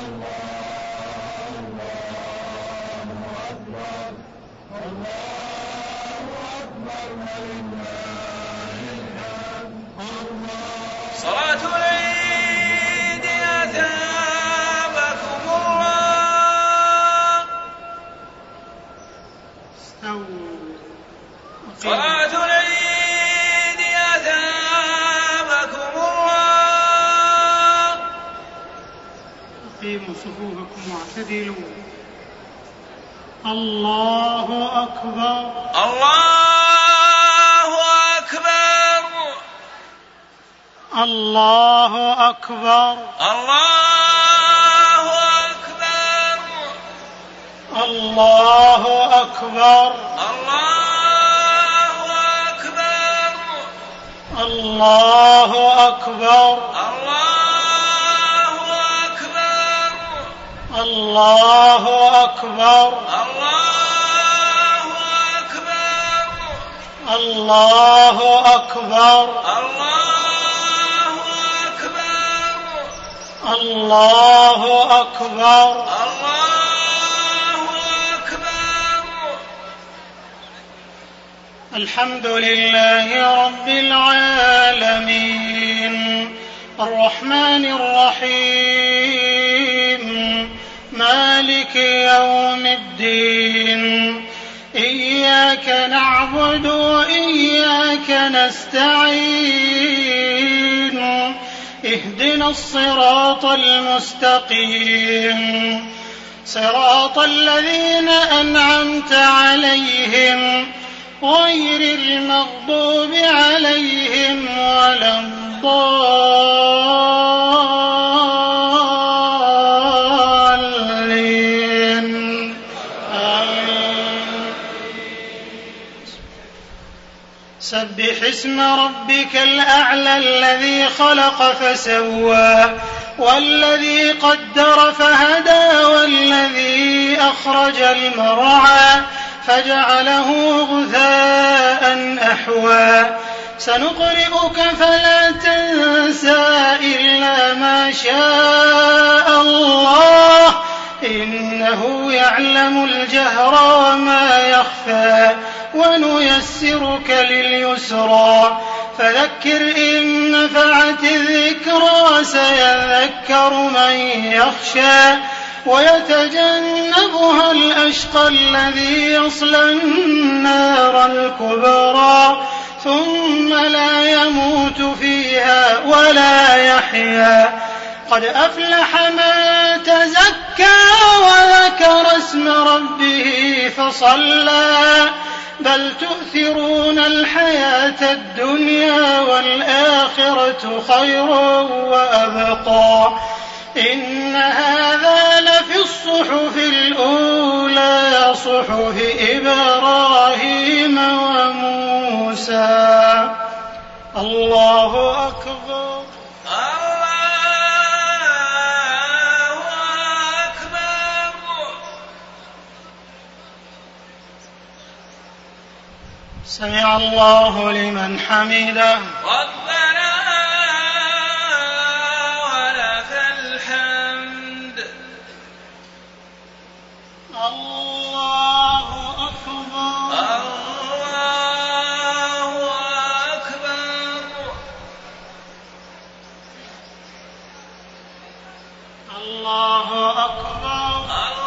صلاة العيد أثابكم الله. صلاة العيد أثابكم الله. أقيموا صفوفكم واعتدلوا. الله أكبر. الله أكبر. الله أكبر. الله أكبر. الله أكبر. الله أكبر. الله أكبر. الله أكبر. الله أكبر. الله الله أكبر. أكبر. الله أكبر. الحمد لله رب العالمين الرحمن الرحيم مالك يوم الدين إياك نعبد وإياك نستعين اهدنا الصراط المستقيم صراط الذين أنعمت عليهم غير المغضوب عليهم ولا الضالين. آمين. سبح اسم ربك الأعلى الذي خلق فسوى والذي قدر فهدى والذي أخرج المرعى فجعله غثاء أحوى سنقرئك فلا تنسى إلا ما شاء الله إنه يعلم الجهر وما يخفى ونيسرك لليسرى فذكر إن نفعت الذكرى سيذكر من يخشى ويتجنبها الأشقى الذي يصلى النار الكبرى ثم لا يموت فيها ولا يحيا قد أفلح من تزكى وذكر اسم ربه فصلى بل تؤثرون الحياة الدنيا والآخرة خير وأبقى إن هذا لفي الصحف الأولى صحف إبراهيم وموسى. الله أكبر. الله أكبر. سمع الله لمن حمده. ربنا ولك الحمد. الله أكبر. الله أكبر. الله أكبر.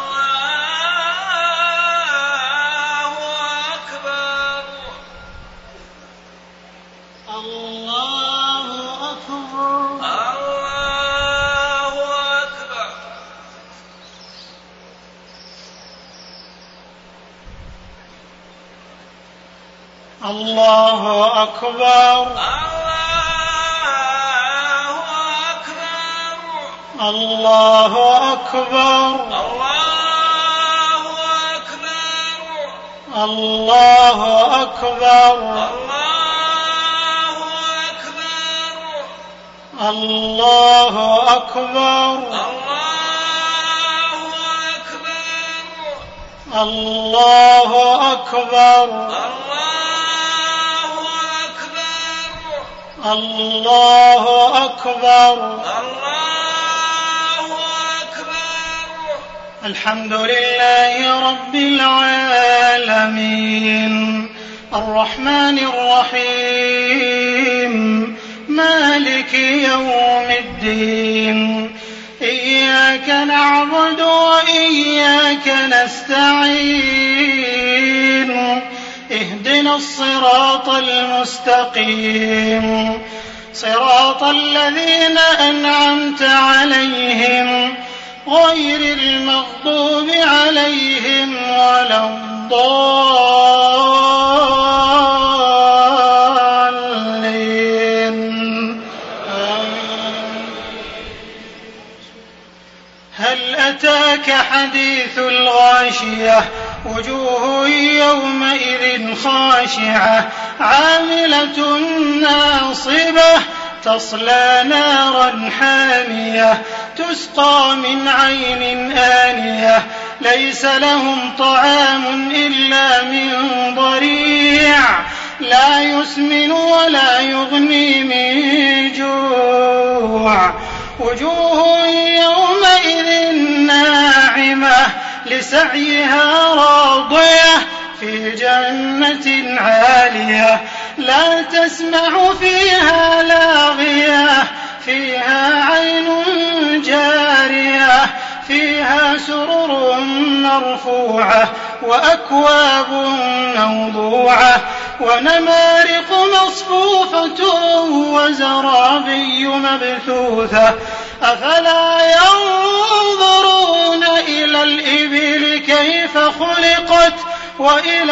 الله أكبر. الله أكبر. الله أكبر. الله أكبر. الله أكبر. الله أكبر. الله أكبر. الله أكبر. الله أكبر. الحمد لله رب العالمين الرحمن الرحيم مالك يوم الدين إياك نعبد وإياك نستعين اهدنا الصراط المستقيم صراط الذين أنعمت عليهم غير المغضوب عليهم ولا الضالين هل أتاك حديث الغاشية وجوه يومئذ خاشعة عاملة ناصبة تصلى نارا حامية تسقى من عين آنية ليس لهم طعام إلا من ضريع لا يسمن ولا يغني من جوع وجوه يومئذ ناعمة لسعيها راضية في جنة عالية لا تسمع فيها لاغية فيها عين جارية فيها سرر مرفوعة وأكواب موضوعة ونمارق مصفوفة وزرابي مبثوثة أفلا ينظرون إلى الإبل كيف خلقت وإلى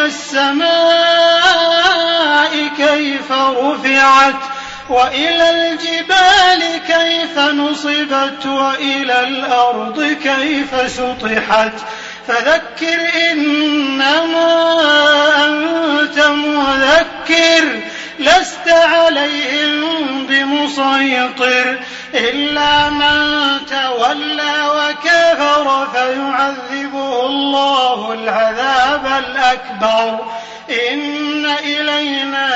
السماء كيف رفعت وإلى الجبال كيف نصبت وإلى الأرض كيف سطحت فذكر إنما أنت مذكر لست عليهم بمسيطر إلا من تولى وكفر فيعذبه الله العذاب الأكبر إن إلينا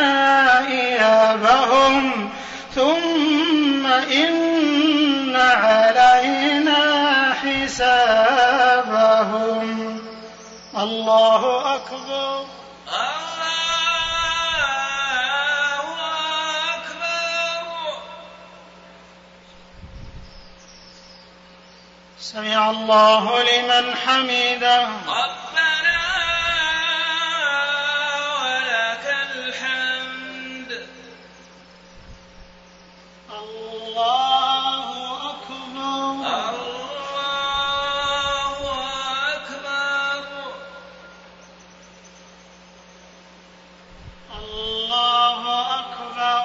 إيابهم ثم إن علينا حسابهم الله أكبر سمع الله لمن حمده ربنا ولك الحمد الله أكبر الله أكبر الله أكبر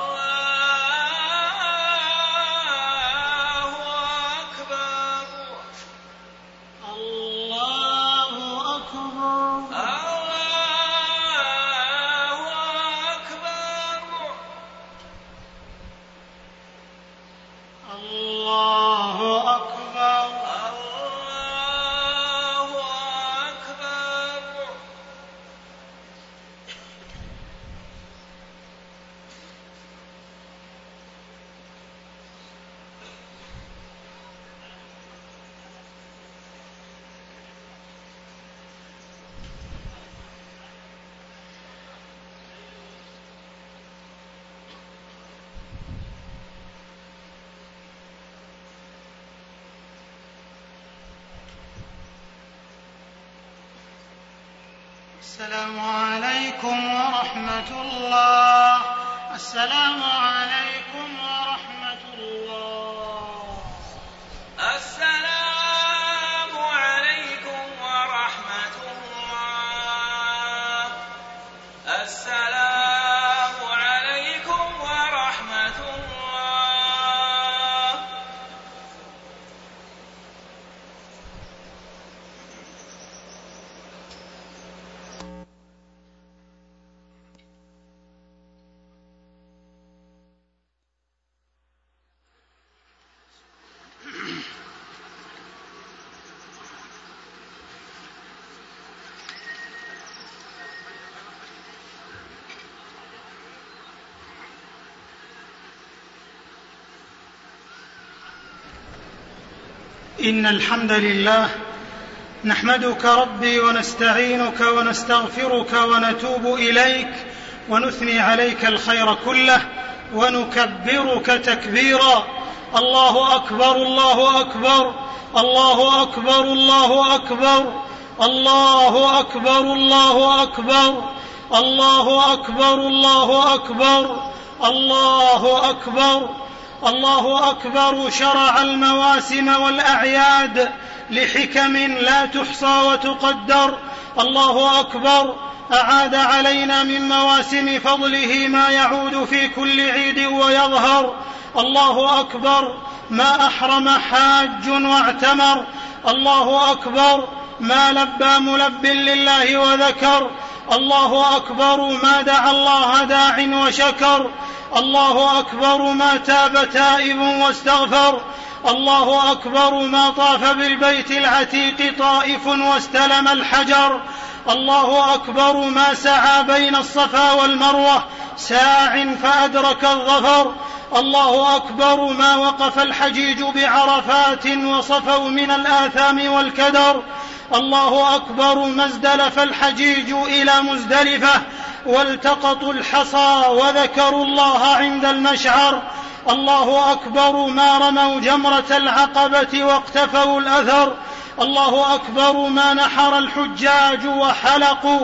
السلام عليكم ورحمة الله السلام عليكم ورحمة الله السلام عليكم ورحمة الله السلام عليكم ورحمة الله إن الحمد لله نحمدك ربي ونستعينك ونستغفرك ونتوب إليك ونثني عليك الخير كله ونكبرك تكبيرا. الله أكبر الله أكبر الله أكبر الله أكبر الله أكبر الله أكبر الله أكبر الله أكبر الله أكبر الله أكبر. شرع المواسم والأعياد لحكم لا تحصى وتقدر. الله أكبر. أعاد علينا من مواسم فضله ما يعود في كل عيد ويظهر. الله أكبر. ما أحرم حاج واعتمر. الله أكبر. ما لبى ملب لله وذكر. الله أكبر. ما دعا الله داع وشكر. الله أكبر. ما تاب تائب واستغفر. الله أكبر. ما طاف بالبيت العتيق طائف واستلم الحجر. الله أكبر. ما سعى بين الصفا والمروة ساع فأدرك الظفر. الله أكبر. ما وقف الحجيج بعرفات وصفوا من الآثام والكدر. الله أكبر. ما ازدلف الحجيج إلى مزدلفة والتقطوا الحصى وذكروا الله عند المشعر. الله أكبر. ما رموا جمرة العقبة واقتفوا الأثر. الله أكبر. ما نحر الحجاج وحلقوا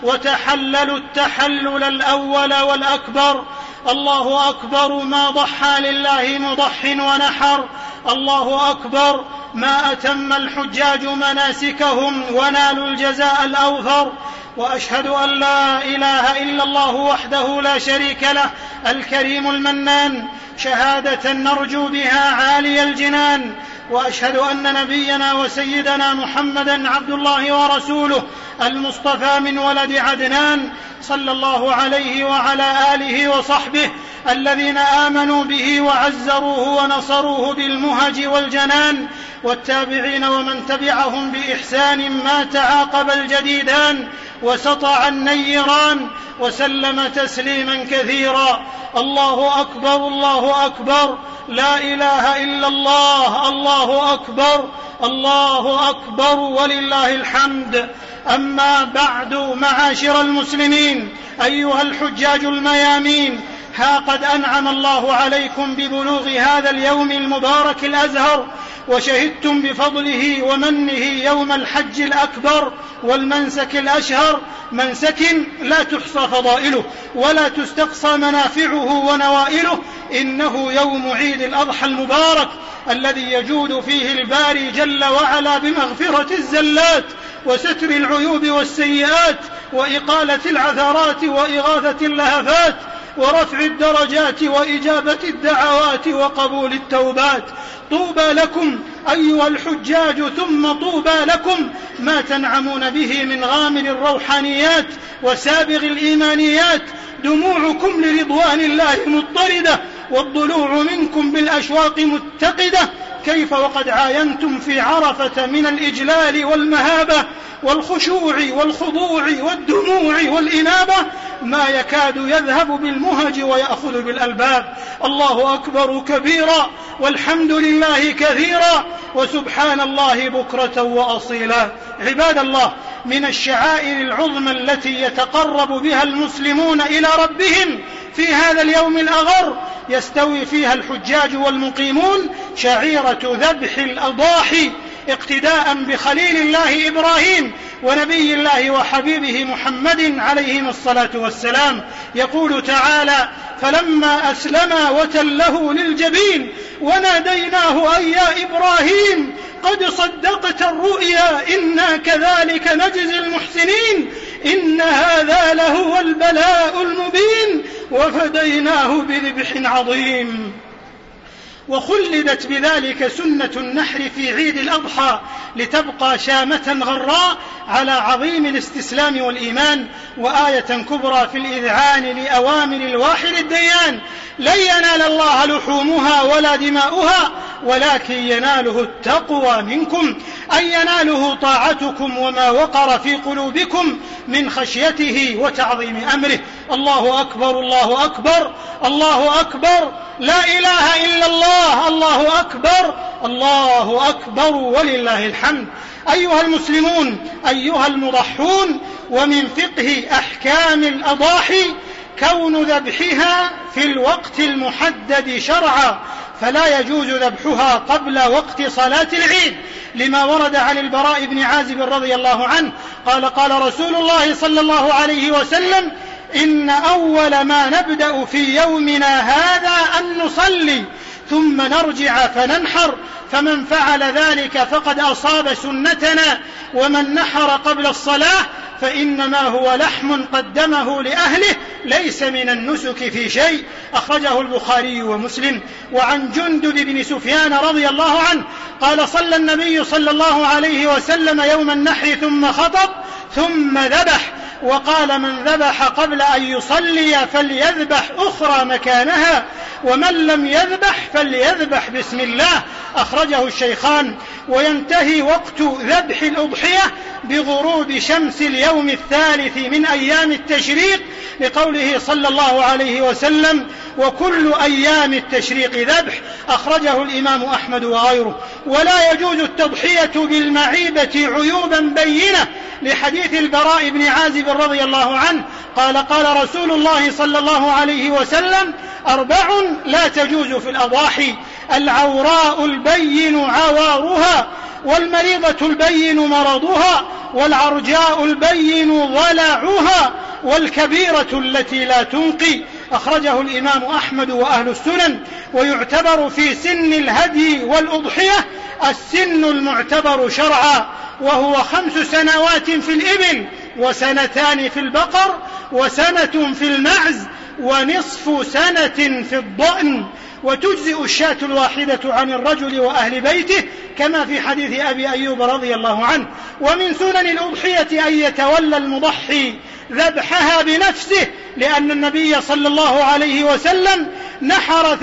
وتحللوا التحلل الأول والأكبر. الله أكبر. ما ضحى لله مضح ونحر. الله أكبر. ما أتم الحجاج مناسكهم ونالوا الجزاء الأوفر. وأشهد أن لا إله إلا الله وحده لا شريك له الكريم المنان شهادة نرجو بها عالي الجنان. وأشهد أن نبينا وسيدنا محمدا عبد الله ورسوله المصطفى من ولد عدنان صلى الله عليه وعلى آله وصحبه الذين آمنوا به وعزروه ونصروه بالمهج والجنان، والتابعين ومن تبعهم بإحسان ما تعاقب الجديدان وسطع النيران وسلم تسليما كثيرا. الله أكبر الله أكبر. لا إله إلا الله. الله أكبر الله أكبر ولله الحمد. أما بعد، معاشر المسلمين أيها الحجاج الميامين، ها قد أنعم الله عليكم ببلوغ هذا اليوم المبارك الأزهر، وشهدتم بفضله ومنه يوم الحج الأكبر والمنسك الأشهر، منسك لا تحصى فضائله ولا تستقصى منافعه ونوائله. إنه يوم عيد الأضحى المبارك الذي يجود فيه الباري جل وعلا بمغفرة الزلات وستر العيوب والسيئات وإقالة العثرات وإغاثة اللهفات ورفع الدرجات وإجابة الدعوات وقبول التوبات. طوبى لكم أيها الحجاج، ثم طوبى لكم ما تنعمون به من غامر الروحانيات وسابغ الإيمانيات. دموعكم لرضوان الله مضطردة، والضلوع منكم بالأشواق متقدة. كيف وقد عاينتم في عرفة من الإجلال والمهابة والخشوع والخضوع والدموع والإنابة ما يكاد يذهب بالمهج ويأخذ بالألباب. الله أكبر كبيرا، والحمد لله كثيرا، وسبحان الله بكرة وأصيلا. عباد الله، من الشعائر العظمى التي يتقرب بها المسلمون إلى ربهم في هذا اليوم الأغر يستوي فيها الحجاج والمقيمون شعيرة ذبح الأضاحي، اقتداء بخليل الله إبراهيم ونبي الله وحبيبه محمد عليهم الصلاة والسلام. يقول تعالى: فلما أسلما وتله للجبين وناديناه أن يا إبراهيم قد صدقت الرؤيا إنا كذلك نجزي المحسنين إن هذا لهو البلاء المبين وفديناه بذبح عظيم. وخلدت بذلك سنة النحر في عيد الأضحى لتبقى شامة غراء على عظيم الاستسلام والإيمان، وآية كبرى في الإذعان لأوامر الواحد الديان: لن ينال الله لحومها ولا دماؤها ولكن يناله التقوى منكم. أن يناله طاعتكم وما وقر في قلوبكم من خشيته وتعظيم أمره. الله أكبر الله أكبر الله أكبر، لا إله إلا الله، الله أكبر الله أكبر ولله الحمد. أيها المسلمون، أيها المضحون، ومن فقه أحكام الأضاحي كون ذبحها في الوقت المحدد شرعا، فلا يجوز ذبحها قبل وقت صلاة العيد، لما ورد عن البراء بن عازب رضي الله عنه قال قال رسول الله صلى الله عليه وسلم: إن أول ما نبدأ في يومنا هذا أن نصلي ثم نرجع فننحر، فمن فعل ذلك فقد أصاب سنتنا، ومن نحر قبل الصلاة فإنما هو لحم قدمه لأهله ليس من النسك في شيء. أخرجه البخاري ومسلم. وعن جندب بن سفيان رضي الله عنه قال: صلى النبي صلى الله عليه وسلم يوم النحر ثم خطب ثم ذبح، وقال: من ذبح قبل أن يصلي فليذبح أخرى مكانها، ومن لم يذبح فليذبح بسم الله. أخرجه الشيخان. وينتهي وقت ذبح الأضحية بغروب شمس اليوم الثالث من أيام التشريق، لقوله صلى الله عليه وسلم: وكل أيام التشريق ذبح. أخرجه الإمام أحمد وغيره. ولا يجوز التضحية بالمعيبة عيوبا بينة، لحديث البراء بن عازب رضي الله عنه قال: قال رسول الله صلى الله عليه وسلم: 4 لا تجوز في الأضاحي: العوراء البين عوارها، والمريضة البين مرضها، والعرجاء البين ضلعها، والكبيرة التي لا تنقي. أخرجه الإمام أحمد وأهل السنن. ويعتبر في سن الهدي والأضحية السن المعتبر شرعا، وهو 5 سنوات في الإبل، و2 في البقر، و1 في المعز، ونصف سنة في الضأن. وتجزئ الشاة الواحدة عن الرجل وأهل بيته، كما في حديث أبي أيوب رضي الله عنه. ومن سنن الأضحية أن يتولى المضحي ذبحها بنفسه، لأن النبي صلى الله عليه وسلم نحر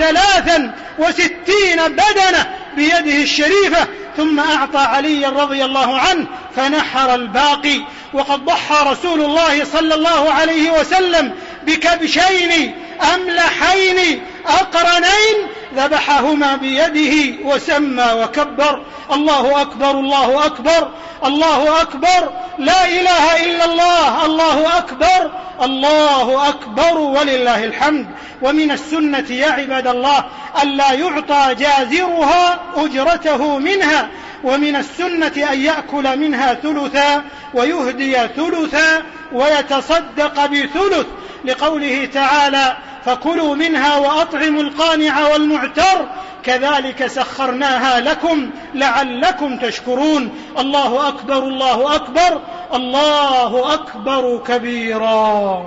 63 بدنة بيده الشريفة، ثم أعطى علي رضي الله عنه فنحر الباقي. وقد ضحى رسول الله صلى الله عليه وسلم بكبشين أملحين أقرنين ذبحهما بيده وسمى وكبر. الله أكبر الله أكبر الله أكبر، لا إله إلا الله، الله أكبر الله أكبر ولله الحمد. ومن السنة يا عباد الله ألا يعطى جازرها أجرته منها، ومن السنة أن يأكل منها ثلثا ويهدي ثلثا ويتصدق بثلث، لقوله تعالى: فكلوا منها وأطعموا القانع والمعتر كذلك سخرناها لكم لعلكم تشكرون. الله أكبر الله أكبر الله أكبر كبيرا.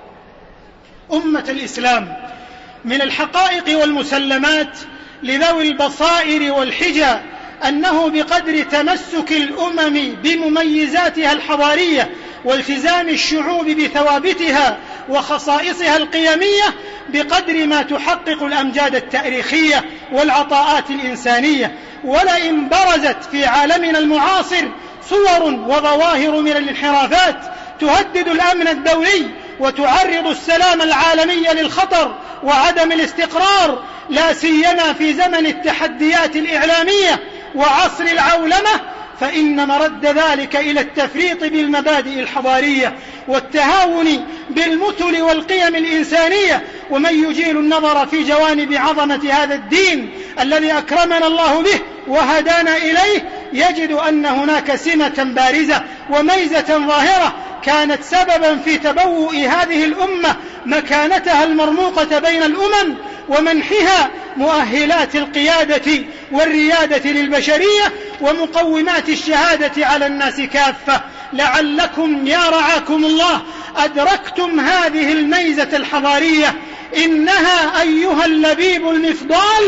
أمة الإسلام، من الحقائق والمسلمات لذوي البصائر والحجى أنه بقدر تمسك الأمم بمميزاتها الحضارية والتزام الشعوب بثوابتها وخصائصها القيمية، بقدر ما تحقق الأمجاد التاريخية والعطاءات الإنسانية. ولئن برزت في عالمنا المعاصر صور وظواهر من الانحرافات تهدد الأمن الدولي وتعرض السلام العالمي للخطر وعدم الاستقرار، لا سيما في زمن التحديات الإعلامية وعصر العولمة، فإن مرد ذلك إلى التفريط بالمبادئ الحضارية والتهاون بالمثل والقيم الإنسانية. ومن يجيل النظر في جوانب عظمة هذا الدين الذي أكرمنا الله به وهدانا إليه يجد أن هناك سمة بارزة وميزة ظاهرة كانت سببا في تبوء هذه الأمة مكانتها المرموقة بين الأمم ومنحها مؤهلات القيادة والريادة للبشرية ومقومات الشهادة على الناس كافة. لعلكم يا رعاكم الله أدركتم هذه الميزة الحضارية. إنها أيها اللبيب المفضال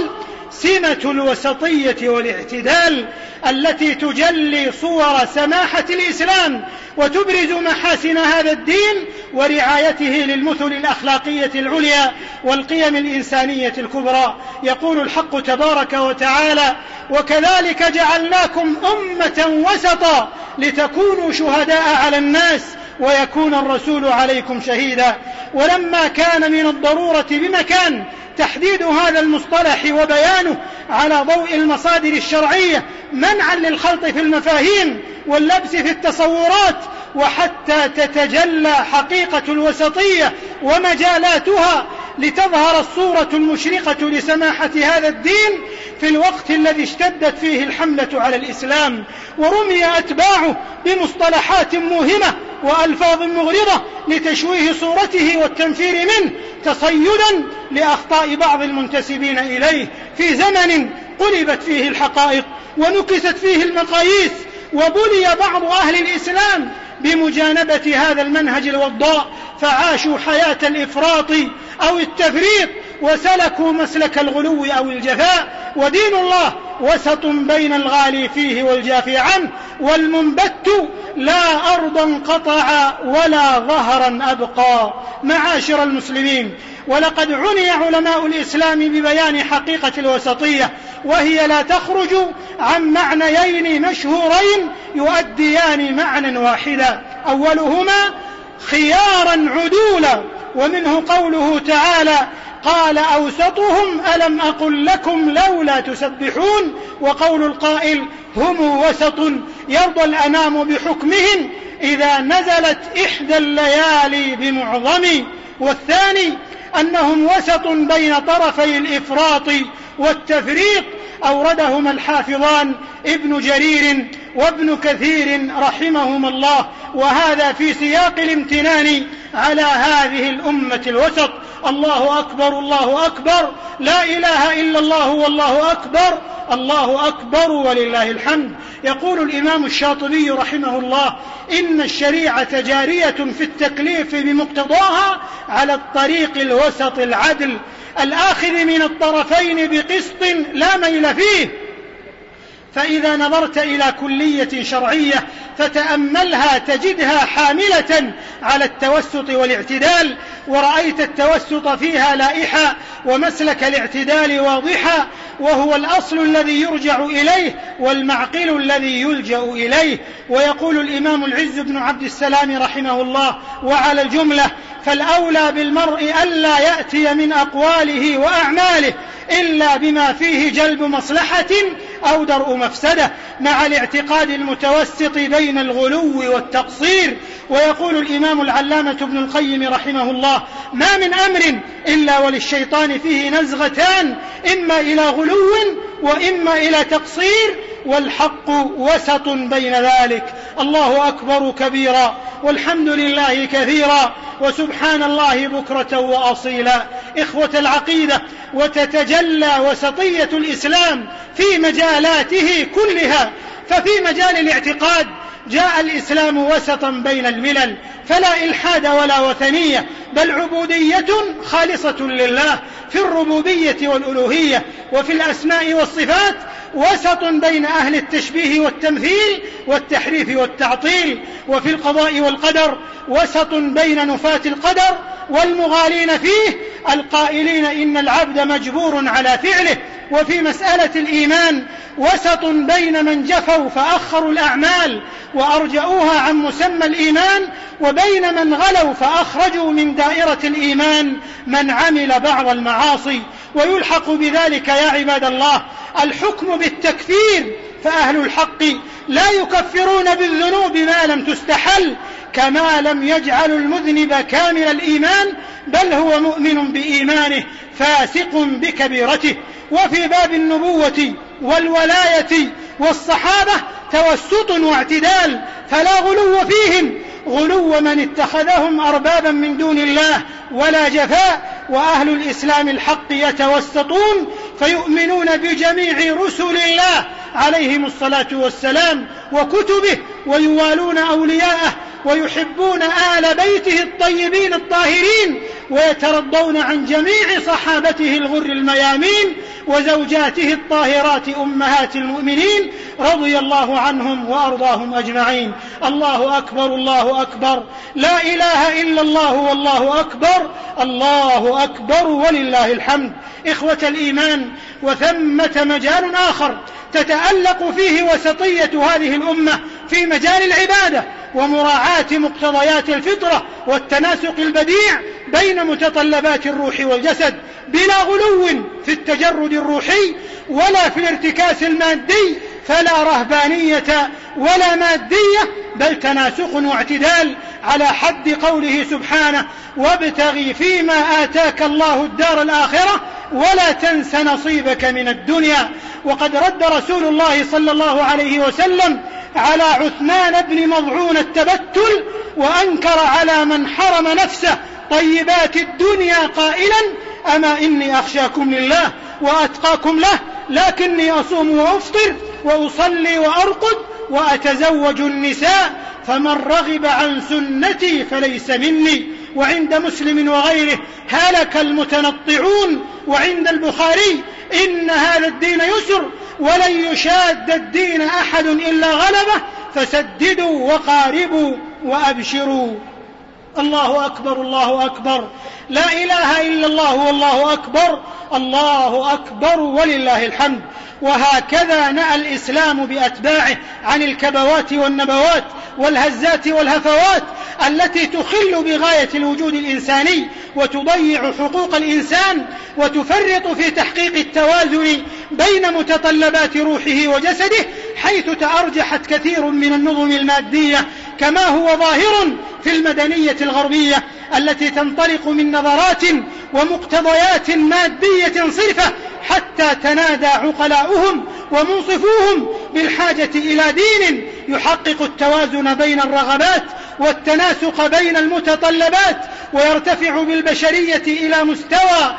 سمة الوسطية والاعتدال التي تجلي صور سماحة الإسلام وتبرز محاسن هذا الدين ورعايته للمثل الأخلاقية العليا والقيم الإنسانية الكبرى. يقول الحق تبارك وتعالى: وكذلك جعلناكم أمة وسطا لتكونوا شهداء على الناس ويكون الرسول عليكم شهيدا. ولما كان من الضرورة بمكان تحديد هذا المصطلح وبيانه على ضوء المصادر الشرعية منعا للخلط في المفاهيم واللبس في التصورات، وحتى تتجلى حقيقة الوسطية ومجالاتها لتظهر الصورة المشرقة لسماحة هذا الدين في الوقت الذي اشتدت فيه الحملة على الإسلام ورمي أتباعه بمصطلحات موهمة وألفاظ مغرضة لتشويه صورته والتنفير منه تصيدا لأخطاء بعض المنتسبين إليه في زمن قلبت فيه الحقائق ونكست فيه المقاييس وبلي بعض أهل الإسلام بمجانبة هذا المنهج الوضاء فعاشوا حياة الإفراط أو التفريط وسلكوا مسلك الغلو أو الجفاء. ودين الله وسط بين الغالي فيه والجافي عنه، والمنبت لا أرضا قطع ولا ظهرا أبقى. معاشر المسلمين، ولقد عني علماء الإسلام ببيان حقيقة الوسطية، وهي لا تخرج عن معنيين مشهورين يؤديان معنى واحدا: أولهما خيارا عدولا، ومنه قوله تعالى: قال أوسطهم ألم أقل لكم لولا تسبحون، وقول القائل: هم وسط يرضى الأنام بحكمهم إذا نزلت إحدى الليالي بمعظم. والثاني أنهم وسط بين طرفي الإفراط والتفريط، أوردهما الحافظان ابن جرير وابن كثير رحمهما الله، وهذا في سياق الامتنان على هذه الأمة الوسط. الله أكبر الله أكبر، لا إله إلا الله والله أكبر، الله أكبر ولله الحمد. يقول الإمام الشاطبي رحمه الله: إن الشريعة جارية في التكليف بمقتضاها على الطريق الوسط العدل الآخذ من الطرفين بقسط لا ميل فيه. فإذا نظرت إلى كلية شرعية فتأملها تجدها حاملة على التوسط والاعتدال، ورأيت التوسط فيها لائحة ومسلك الاعتدال واضحا، وهو الأصل الذي يرجع إليه والمعقل الذي يلجأ إليه. ويقول الإمام العز بن عبد السلام رحمه الله: وعلى الجملة فالأولى بالمرء ألا يأتي من أقواله وأعماله إلا بما فيه جلب مصلحة أو درء مفسدة، مع الاعتقاد المتوسط بين الغلو والتقصير. ويقول الإمام العلامة ابن القيم رحمه الله: ما من أمر إلا وللشيطان فيه نزغتان، إما إلى غلو وإما إلى تقصير، والحق وسط بين ذلك. الله أكبر كبيرا، والحمد لله كثيرا، وسبحان الله بكرة وأصيلا. إخوة العقيدة، وتتجلى وسطية الإسلام في مجالاته كلها. ففي مجال الاعتقاد جاء الإسلام وسطا بين الملل، فلا إلحاد ولا وثنية، بل عبودية خالصة لله في الربوبية والألوهية. وفي الأسماء والصفات وسط بين أهل التشبيه والتمثيل والتحريف والتعطيل. وفي القضاء والقدر وسط بين نفاة القدر والمغالين فيه القائلين إن العبد مجبور على فعله. وفي مسألة الإيمان وسط بين من جفوا فأخروا الأعمال وأرجعوها عن مسمى الإيمان، وبين من غلوا فأخرجوا من دائرة الإيمان من عمل بعض المعاصي. ويلحق بذلك يا عباد الله الحكم بالتكفير، فأهل الحق لا يكفرون بالذنوب ما لم تستحل، كما لم يجعلوا المذنب كامل الإيمان، بل هو مؤمن بإيمانه فاسق بكبيرته. وفي باب النبوة والولاية والصحابة توسط واعتدال، فلا غلو فيهم غلو من اتخذهم أربابا من دون الله ولا جفاء. وأهل الإسلام الحق يتوسطون فيؤمنون بجميع رسل الله عليهم الصلاة والسلام وكتبه، ويوالون أولياءه، ويحبون آل بيته الطيبين الطاهرين، ويترضون عن جميع صحابته الغر الميامين وزوجاته الطاهرات أمهات المؤمنين رضي الله عنهم وأرضاهم أجمعين. الله أكبر الله أكبر، لا إله إلا الله والله أكبر، الله أكبر ولله الحمد. إخوة الإيمان، وثمة مجال آخر تتألق فيه وسطية هذه الأمة في مجال العبادة ومراعاة مقتضيات الفطرة والتناسق البديع بين متطلبات الروح والجسد، بلا غلو في التجرد الروحي ولا في الارتكاس المادي، فلا رهبانية ولا مادية، بل تناسق واعتدال على حد قوله سبحانه: وابتغ فيما آتاك الله الدار الآخرة ولا تنس نصيبك من الدنيا. وقد رد رسول الله صلى الله عليه وسلم على عثمان بن مضعون التبتل، وأنكر على من حرم نفسه طيبات الدنيا قائلا: أما إني أخشاكم لله وأتقاكم له، لكني أصوم وأفطر وأصلي وأرقد وأتزوج النساء، فمن رغب عن سنتي فليس مني. وعند مسلم وغيره: هلك المتنطعون. وعند البخاري: إن هذا الدين يسر ولن يشاد الدين أحد إلا غلبه، فسددوا وقاربوا وأبشروا. الله أكبر الله أكبر، لا إله إلا الله والله أكبر، الله أكبر ولله الحمد. وهكذا نأى الإسلام بأتباعه عن الكبوات والنبوات والهزات والهفوات التي تخل بغاية الوجود الإنساني وتضيع حقوق الإنسان وتفرط في تحقيق التوازن بين متطلبات روحه وجسده، حيث تأرجحت كثير من النظم المادية، كما هو ظاهر في المدنية الغربية التي تنطلق من نظرات ومقتضيات مادية صرفة، حتى تنادى عقلاؤهم ومنصفوهم بالحاجة إلى دين يحقق التوازن بين الرغبات والتناسق بين المتطلبات، ويرتفع بالبشرية إلى مستوى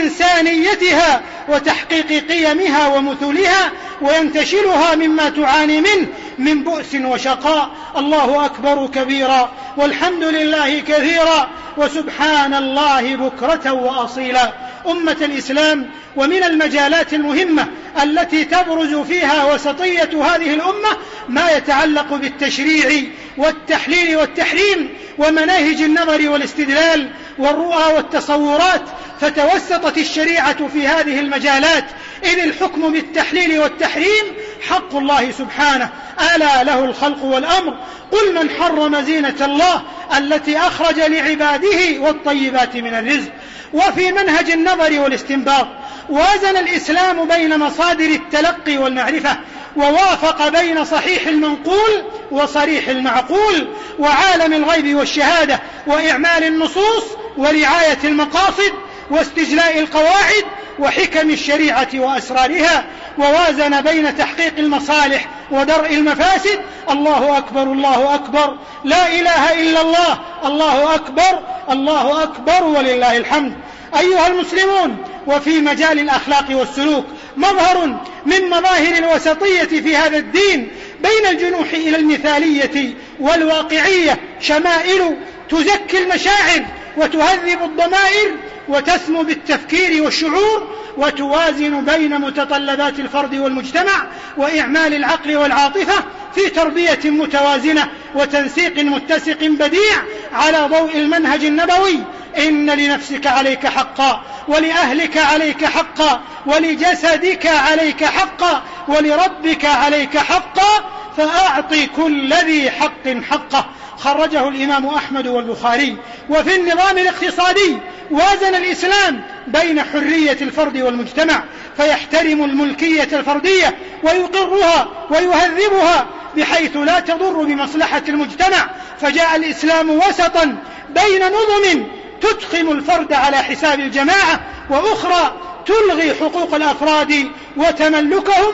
إنسانيتها وتحقيق قيمها ومثلها، وينتشلها مما تعاني منه من بؤس وشقاء. الله أكبر كبيرا، والحمد لله كثيرا، وسبحان الله بكرة وأصيلا. أمة الإسلام، ومن المجالات المهمة التي تبرز فيها وسطية هذه الأمة ما يتعلق بالتشريع والتحليل والتحريم ومناهج النظر والاستدلال والرؤى والتصورات، فتوسطت الشريعة في هذه المجالات، إذ الحكم بالتحليل والتحريم حق الله سبحانه، ألا له الخلق والأمر. قل من حرم زينة الله التي أخرج لعباده والطيبات من الرزق. وفي منهج النظر والاستنباط وازن الإسلام بين مصادر التلقي والمعرفة، ووافق بين صحيح المنقول وصريح المعقول، وعالم الغيب والشهادة، وإعمال النصوص، ورعاية المقاصد، واستجلاء القواعد، وحكم الشريعة وأسرارها، ووازن بين تحقيق المصالح ودرء المفاسد. الله أكبر الله أكبر، لا إله إلا الله، الله أكبر الله أكبر ولله الحمد. أيها المسلمون، وفي مجال الأخلاق والسلوك مظهر من مظاهر الوسطية في هذا الدين بين الجنوح إلى المثالية والواقعية شمائل تزكي المشاعر وتهذب الضمائر وتسمو بالتفكير والشعور، وتوازن بين متطلبات الفرد والمجتمع وإعمال العقل والعاطفة في تربية متوازنة وتنسيق متسق بديع على ضوء المنهج النبوي. إن لنفسك عليك حقا، ولأهلك عليك حقا، ولجسدك عليك حقا، ولربك عليك حقا، فأعط كل ذي حق حقه. خرجه الإمام أحمد والبخاري. وفي النظام الاقتصادي وازن الإسلام بين حرية الفرد والمجتمع، فيحترم الملكية الفردية ويقرها ويهذبها بحيث لا تضر بمصلحة المجتمع، فجاء الإسلام وسطا بين نظم تدخم الفرد على حساب الجماعة، وأخرى تلغي حقوق الأفراد وتملكهم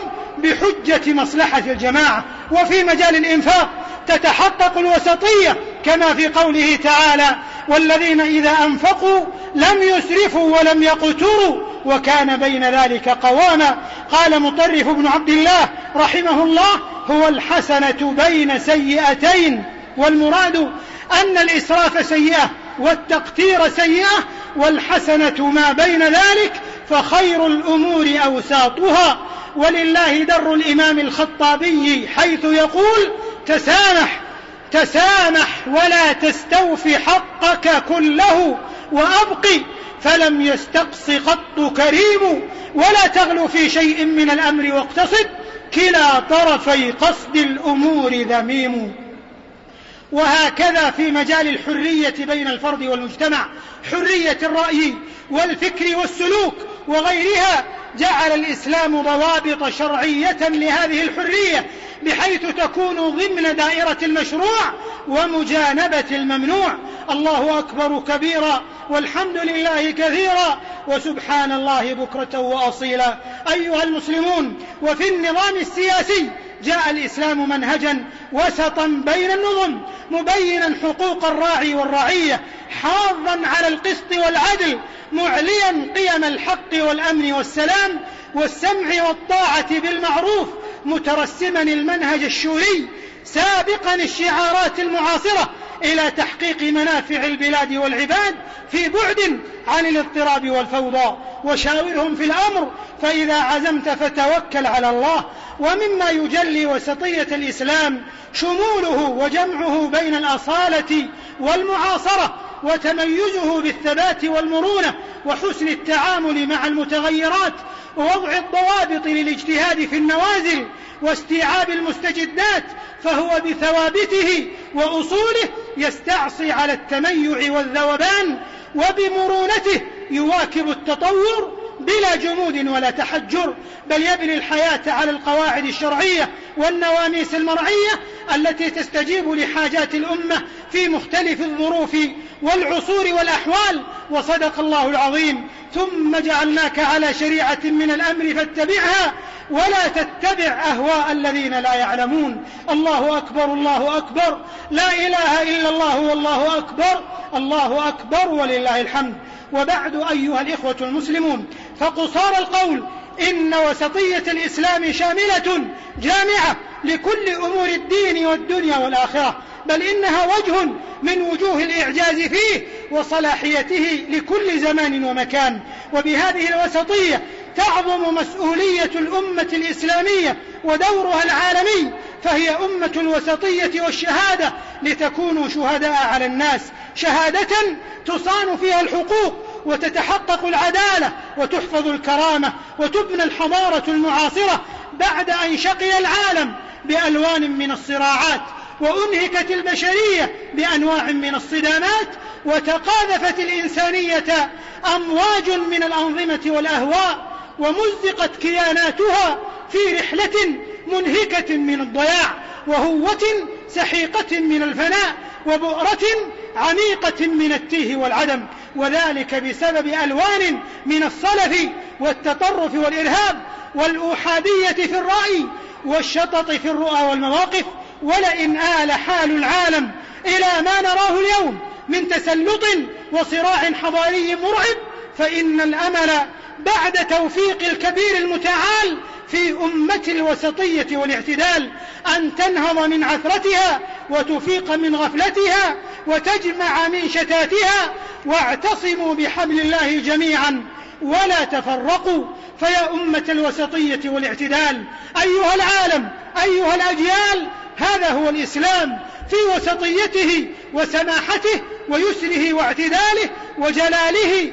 بحجة مصلحة الجماعة. وفي مجال الإنفاق تتحقق الوسطية كما في قوله تعالى: والذين إذا أنفقوا لم يسرفوا ولم يقتروا وكان بين ذلك قواما. قال مطرف بن عبد الله رحمه الله: هو الحسنة بين سيئتين. والمراد أن الإسراف سيئة والتقتير سيئة، والحسنة ما بين ذلك، فخير الأمور أوساطها. ولله در الإمام الخطابي حيث يقول: تسامح ولا تستوفي حقك كله وأبق، فلم يستقص قط كريم، ولا تغلو في شيء من الأمر واقتصد، كلا طرفي قصد الأمور ذميم. وهكذا في مجال الحرية بين الفرد والمجتمع، حرية الرأي والفكر والسلوك وغيرها، جعل الإسلام ضوابط شرعية لهذه الحرية، بحيث تكون ضمن دائرة المشروع ومجانبة الممنوع. الله أكبر كبيرا، والحمد لله كثيرا، وسبحان الله بكرة وأصيلا. أيها المسلمون، وفي النظام السياسي جاء الإسلام منهجا وسطا بين النظم، مبينا حقوق الراعي والرعية، حاضا على القسط والعدل، معليا قيم الحق والأمن والسلام والسمع والطاعة بالمعروف، مترسما المنهج الشوري، سابقا الشعارات المعاصرة إلى تحقيق منافع البلاد والعباد في بعد عن الاضطراب والفوضى. وشاورهم في الأمر، فإذا عزمت فتوكل على الله. ومما يجلي وسطية الإسلام شموله وجمعه بين الأصالة والمعاصرة، وتميزه بالثبات والمرونة وحسن التعامل مع المتغيرات، ووضع الضوابط للاجتهاد في النوازل واستيعاب المستجدات، فهو بثوابته وأصوله يستعصي على التميع والذوبان، وبمرونته يواكب التطور بلا جمود ولا تحجر، بل يبني الحياة على القواعد الشرعية والنواميس المرعية التي تستجيب لحاجات الأمة في مختلف الظروف والعصور والأحوال. وصدق الله العظيم: ثم جعلناك على شريعة من الأمر فاتبعها ولا تتبع أهواء الذين لا يعلمون. الله أكبر، الله أكبر، لا إله إلا الله، والله أكبر، الله أكبر ولله الحمد. وبعد، أيها الإخوة المسلمون، فقصار القول إن وسطية الإسلام شاملة جامعة لكل أمور الدين والدنيا والآخرة، بل إنها وجه من وجوه الإعجاز فيه وصلاحيته لكل زمان ومكان. وبهذه الوسطية تعظم مسؤولية الأمة الإسلامية ودورها العالمي، فهي أمة الوسطية والشهادة، لتكونوا شهداء على الناس، شهادة تصان فيها الحقوق وتتحقق العدالة وتحفظ الكرامة وتبنى الحضارة المعاصرة بعد أن شقي العالم بألوان من الصراعات، وأنهكت البشرية بأنواع من الصدامات، وتقاذفت الإنسانية أمواج من الأنظمة والأهواء، ومزقت كياناتها في رحلة منهكة من الضياع، وهوة سحيقة من الفناء، وبؤرة عميقة من التيه والعدم، وذلك بسبب ألوان من الصلف والتطرف والإرهاب والأوحادية في الرأي والشطط في الرؤى والمواقف. ولئن آل حال العالم إلى ما نراه اليوم من تسلط وصراع حضاري مرعب، فإن الأمل بعد توفيق الكبير المتعال في أمة الوسطية والاعتدال أن تنهض من عثرتها وتفيق من غفلتها وتجمع من شتاتها. واعتصموا بحبل الله جميعا ولا تفرقوا، فيا أمة الوسطية والاعتدال، أيها العالم، أيها الأجيال، هذا هو الإسلام في وسطيته وسماحته ويسره واعتداله وجلاله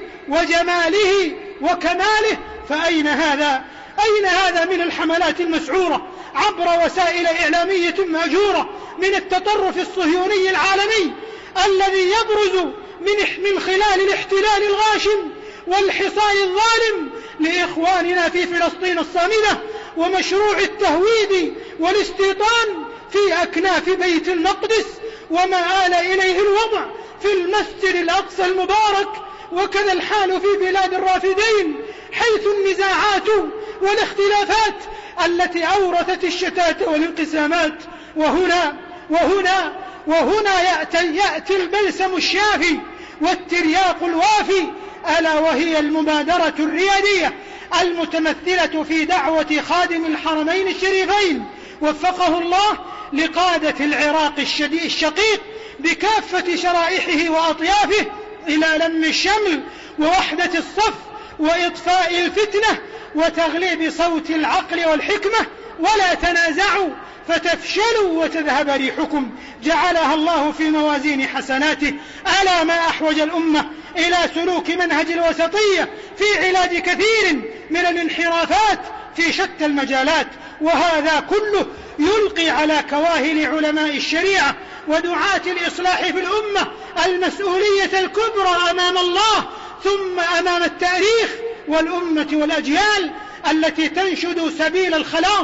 وجماله وكماله. فأين هذا؟ أين هذا من الحملات المسعورة عبر وسائل إعلامية مأجورة من التطرف الصهيوني العالمي الذي يبرز من خلال الاحتلال الغاشم والحصار الظالم لإخواننا في فلسطين الصامدة، ومشروع التهويد والاستيطان في أكناف بيت المقدس، وما آل إليه الوضع في المسجد الأقصى المبارك، وكذا الحال في بلاد الرافدين، حيث النزاعات والاختلافات التي أورثت الشتات والانقسامات. وهنا يأتي البلسم الشافي والترياق الوافي، ألا وهي المبادرة الريادية المتمثلة في دعوة خادم الحرمين الشريفين وفقه الله لقادة العراق الشقيق بكافة شرائحه وأطيافه إلى لم الشمل ووحدة الصف وإطفاء الفتنة وتغليب صوت العقل والحكمة. ولا تنازعوا فتفشلوا وتذهب ريحكم، جعلها الله في موازين حسناته. ألا ما أحوج الأمة إلى سلوك منهج الوسطية في علاج كثير من الانحرافات في شتى المجالات، وهذا كله يلقي على كواهل علماء الشريعة ودعاة الإصلاح في الأمة المسؤولية الكبرى أمام الله ثم أمام التاريخ والأمة والأجيال التي تنشد سبيل الخلاص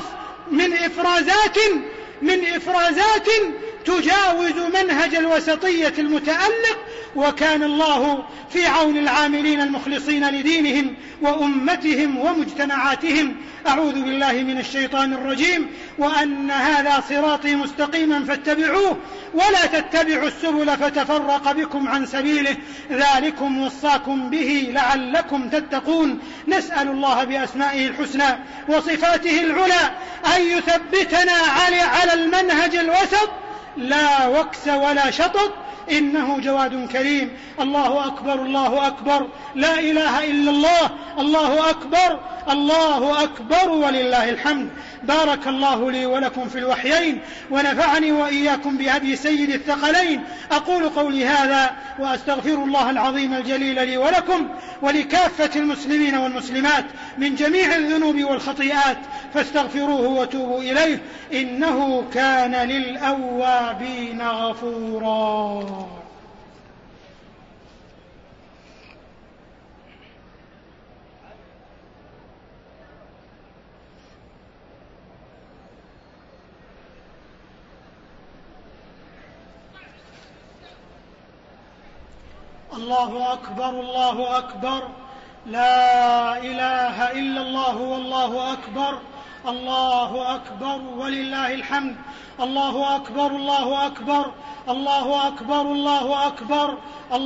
من إفرازات تجاوز منهج الوسطية المتألق. وكان الله في عون العاملين المخلصين لدينهم وأمتهم ومجتمعاتهم. أعوذ بالله من الشيطان الرجيم. وأن هذا صراطي مستقيما فاتبعوه ولا تتبعوا السبل فتفرق بكم عن سبيله، ذلكم وصاكم به لعلكم تتقون. نسأل الله بأسمائه الحسنى وصفاته العلى أن يثبتنا على المنهج الوسط لا وكس ولا شطط، إنه جواد كريم. الله أكبر الله أكبر، لا إله إلا الله، الله أكبر الله أكبر ولله الحمد. بارك الله لي ولكم في الوحيين ونفعني وإياكم بهدي سيد الثقلين. أقول قولي هذا وأستغفر الله العظيم الجليل لي ولكم ولكافة المسلمين والمسلمات من جميع الذنوب والخطيئات، فاستغفروه وتوبوا إليه إنه كان للأوابين غفورا. الله أكبر الله أكبر، لا إله إلا الله والله أكبر، الله أكبر ولله الحمد. الله أكبر الله أكبر، الله أكبر الله أكبر،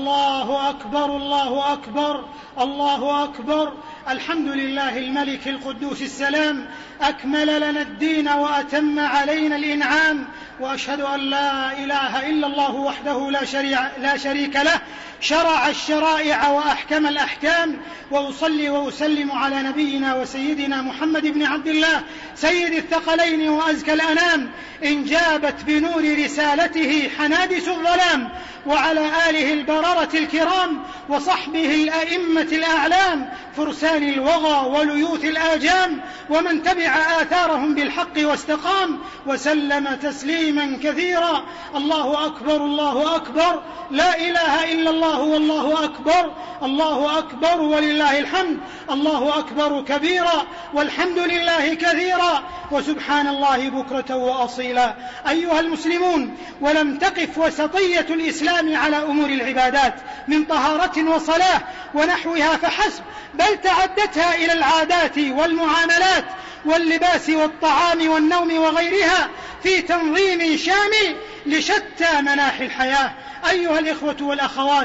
الله أكبر الله أكبر، الله أكبر. الحمد لله الملك القدوس السلام، أكمل لنا الدين وأتم علينا الإنعام، وأشهد أن لا إله إلا الله وحده لا شريك له، شرع الشرائع وأحكم الأحكام. وأصلي وأسلم على نبينا وسيدنا محمد بن عبد الله سيد الثقلين وأزكى الأنام، إن جابت بنور رسالته حنادس الظلام، وعلى آله البررة الكرام وصحبه الأئمة الأعلام فرسان الوغى وليوث الآجام، ومن تبع آثارهم بالحق واستقام وسلم تسليما كثيرا. الله أكبر الله أكبر، لا إله إلا الله والله أكبر، الله أكبر ولله الحمد. الله أكبر كبيرا والحمد لله كثيرا وسبحان الله بكرة وأصيلا. أيها المسلمون، ولم تقف وسطية الإسلام على أمور العبادات من طهارة وصلاة ونحوها فحسب، بل تعدتها إلى العادات والمعاملات واللباس والطعام والنوم وغيرها في تنظيم شامل لشتى مناحي الحياة. أيها الإخوة والأخوات،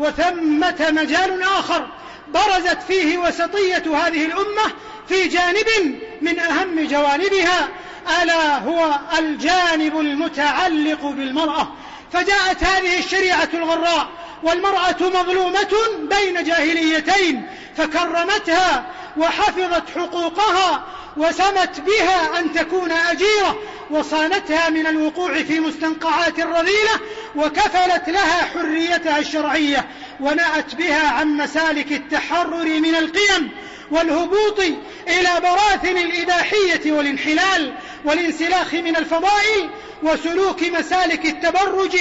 وثمة مجال آخر برزت فيه وسطية هذه الأمة في جانب من أهم جوانبها، ألا هو الجانب المتعلق بالمرأة. فجاءت هذه الشريعة الغراء والمرأة مظلومة بين جاهليتين، فكرمتها وحفظت حقوقها وسمت بها أن تكون أجيرة، وصانتها من الوقوع في مستنقعات الرذيلة، وكفلت لها حريتها الشرعية، ونأت بها عن مسالك التحرر من القيم والهبوط إلى براثن الإباحية والانحلال والانسلاخ من الفضائل، وسلوك مسالك التبرج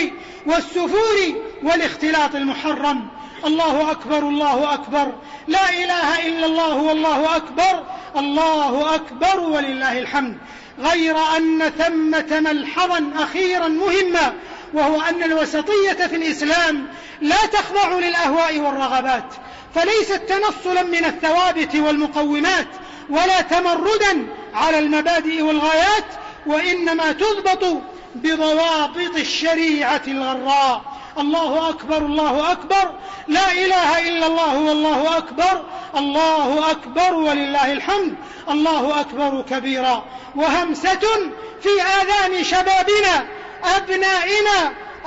والسفور والاختلاط المحرم. الله أكبر الله أكبر، لا إله إلا الله والله أكبر، الله أكبر ولله الحمد. غير أن ثمة ملحظا أخيرا مهما، وهو أن الوسطية في الإسلام لا تخضع للأهواء والرغبات، فليست تنصلا من الثوابت والمقومات ولا تمردا على المبادئ والغايات، وإنما تضبط بضوابط الشريعة الغراء. الله أكبر الله أكبر، لا إله إلا الله والله أكبر، الله أكبر ولله الحمد. الله أكبر كبيرا. وهمسة في آذان شبابنا أبنائنا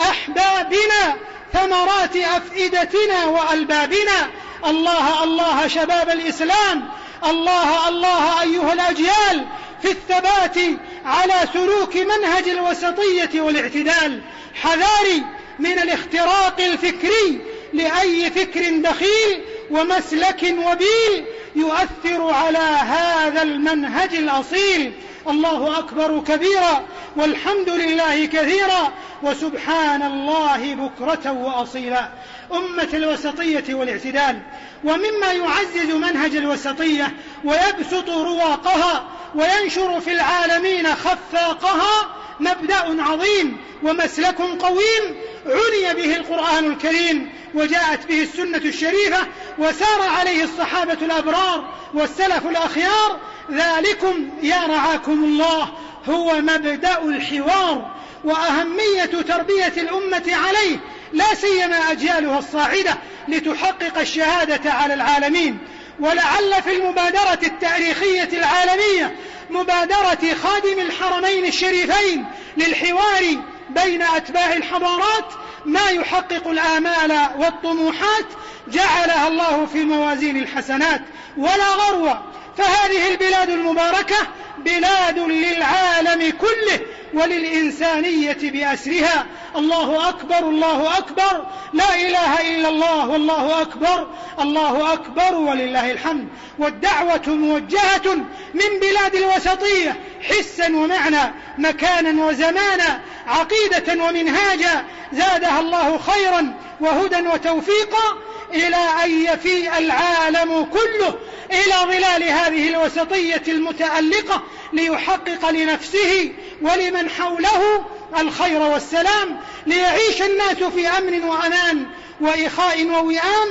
أحبى بنا ثمرات أفئدتنا وألبابنا. الله الله شباب الإسلام، الله الله أيها الأجيال في الثبات على سلوك منهج الوسطية والاعتدال. حذاري من الاختراق الفكري لأي فكر دخيل ومسلك وبيل يؤثر على هذا المنهج الأصيل. الله أكبر كبيرا والحمد لله كثيرا وسبحان الله بكرة وأصيلا. أمة الوسطية والاعتدال، ومما يعزز منهج الوسطية ويبسط رواقها وينشر في العالمين خفاقها مبدأ عظيم ومسلك قويم عني به القرآن الكريم وجاءت به السنة الشريفة وسار عليه الصحابة الأبرار والسلف الأخيار. ذلكم يا رعاكم الله هو مبدأ الحوار وأهمية تربية الأمة عليه، لا سيما أجيالها الصاعدة لتحقق الشهادة على العالمين. ولعل في المبادرة التاريخية العالمية مبادرة خادم الحرمين الشريفين للحوار بين أتباع الحضارات ما يحقق الآمال والطموحات جعلها الله في موازين الحسنات. ولا غرو، فهذه البلاد المباركة بلاد للعالم كله وللإنسانية بأسرها. الله أكبر الله أكبر، لا إله إلا الله والله أكبر، الله أكبر ولله الحمد. والدعوة موجهة من بلاد الوسطية حسا ومعنى، مكانا وزمانا، عقيدة ومنهاجا، زادها الله خيرا وهدى وتوفيقا إلى أن يفيء العالم كله إلى ظلال هذه الوسطية المتألقة ليحقق لنفسه ولمن حوله الخير والسلام، ليعيش الناس في أمن وأمان وإخاء ووئام،